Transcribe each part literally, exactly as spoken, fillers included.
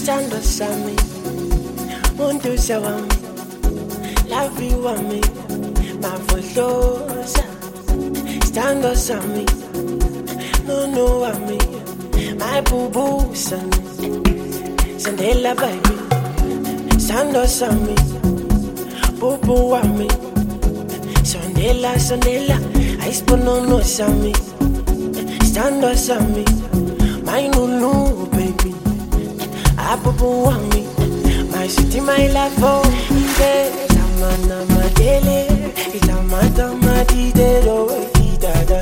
Stand sami, muntu sawami, lavi wami, mavolosa. Stand sami, no no wami, my boo boo son. Sandela baby, stand sami, boo boo wami. Sandela sandela, I spun no no sami. Stand sami, my no no baby. Abubu wami, my city, my life, oh, ide, tamana madele, itamata madidero, idada.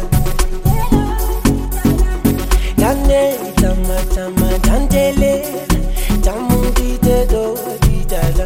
Dane, itamata madandele, tamudidero, idada.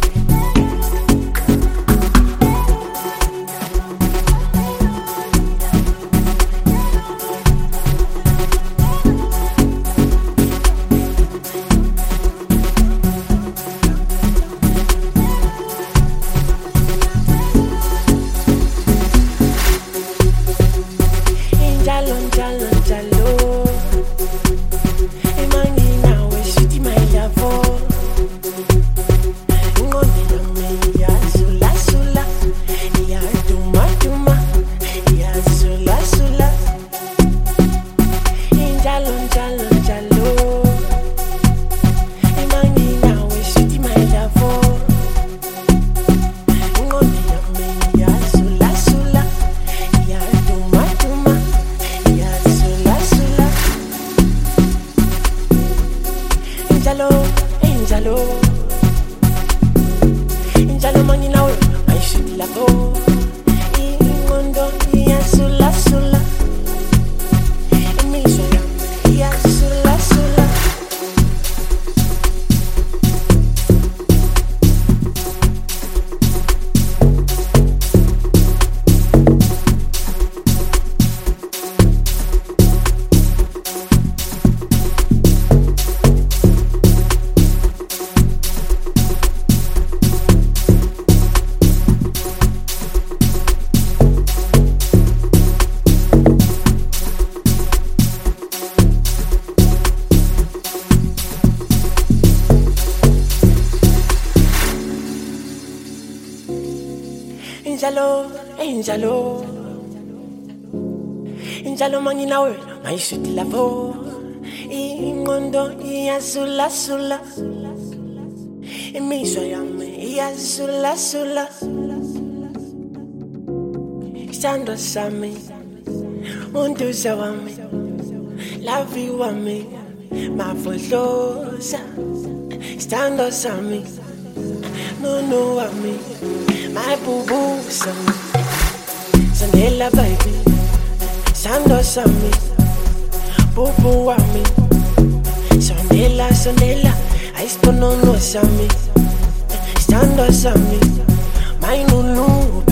Injalo, injalo, injalo mangina we, my sweet lavo, ingondo iyazula sula, imiswa yami iyazula sula, Stand sami, muntu sawami, lavi wami, mavolosa. Stand sami, no no wami. My boo boo son, Sandela baby, Sando sami, boo boo wami, Sandela Sandela, I spun no no sami, Stando sami, my no no